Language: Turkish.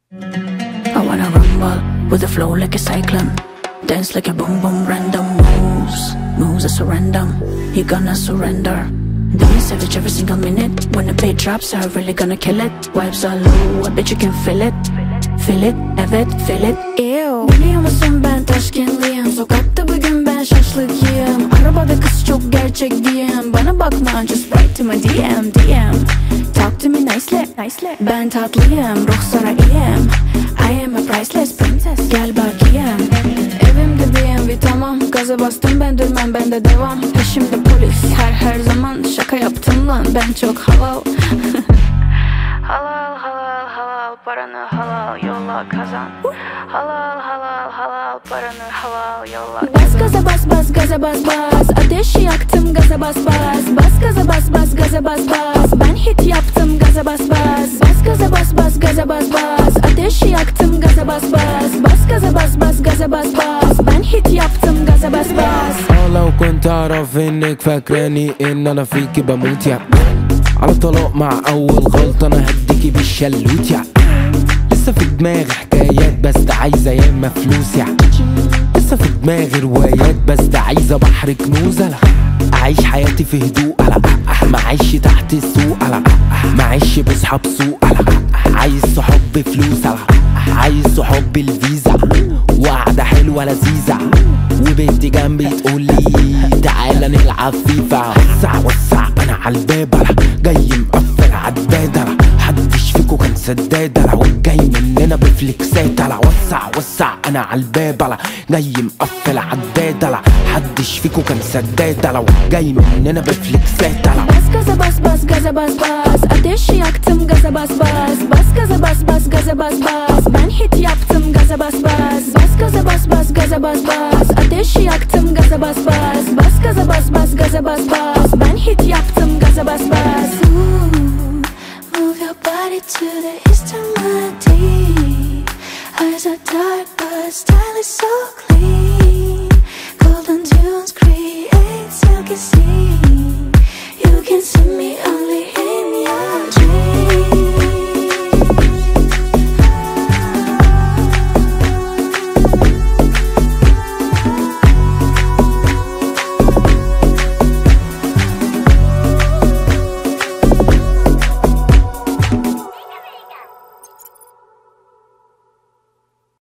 I wanna rumble with a flow like a cyclone, dance like a boom boom random moves are surrender. You gonna surrender. Being savage every single minute. When the beat drops, I'm really gonna kill it. Vibes are low, I bet you can feel it. Feel it, evet feel it. Ew. Biliyor musun ben taşkınlıyım. Sokakta bugün ben şaşlık yiyeyim. Arabada kız çok gerçek diyeyim. Bana bakma, just write to my DM. Talk to me nicely. Ben tatlıyım, ruhsara iyiyim. I am a priceless princess. Gel bakayım. Evimde bir tamam. Gaza bastım ben durmam, ben de devam. Peşimde polis her zaman. Şaka yaptım lan, ben çok halal. Halal paranı halal yolla kazan. Halal paranı halal yolla kazan. Bas gaza bas gaza bas. Ateşi yaktım gaza bas. Bas gaza bas gaza bas. Ben hit yaptım gaza bas. Bas gaza bas gaza bas. Ateşi yaktım gaza bas. Bas gaza bas gaza bas. Ben hit yaptım gaza bas. لو كنت اعرف انك فاكراني ان انا فيكي بموت يا على طلاق مع اول غلطة انا هديكي بالشلوت يا لسه في دماغي حكايات بس ده عايزة ياما فلوس يا لسه في دماغي روايات بس ده عايزة بحر كنوز. لا اعيش حياتي في هدوء. لا ما اعيش تحت السوق. لا ما اعيش بصحاب سوق. لا عايز صحاب فلوس. لا عايز صحاب الفيزا وقعدة حلوة لذيذة وبنتي جنبي تقولي تعالى نلعب فيفا. وسع انا عالباب. جاي مقفل عالدادة. محدش فيكو كان سدادة جاي مننا بفليكسات. وسع انا عالباب. جاي مقفل عالدادة. محدش فيكو كان سدادة جاي مننا بفليكسات. Bas gaza bas gaza bas. Ateşi yaktım gaza bas. Bas gaza bas gaza bas. Ben hit yaptım gaza bas. Bas gaza bas gaza bas. Ateşi yaktım gaza bas. Bas gaza bas gaza bas. Ben hit yaptım gaza bas. Move your body to the east of my deep. Eyes are dark but style is so clean. Golden tunes create silky scene. You can see